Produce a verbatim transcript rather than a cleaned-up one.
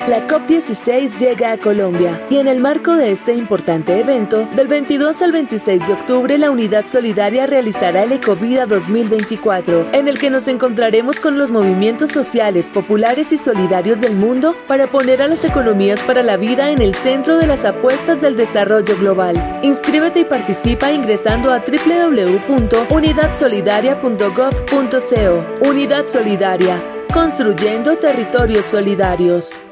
La COP dieciséis llega a Colombia y en el marco de este importante evento, del veintidós al veintiséis de octubre, la Unidad Solidaria realizará el Ecovida dos mil veinticuatro, en el que nos encontraremos con los movimientos sociales, populares y solidarios del mundo para poner a las economías para la vida en el centro de las apuestas del desarrollo global. Inscríbete y participa ingresando a doble u doble u doble u punto unidad solidaria punto gov punto co. Unidad Solidaria, construyendo territorios solidarios.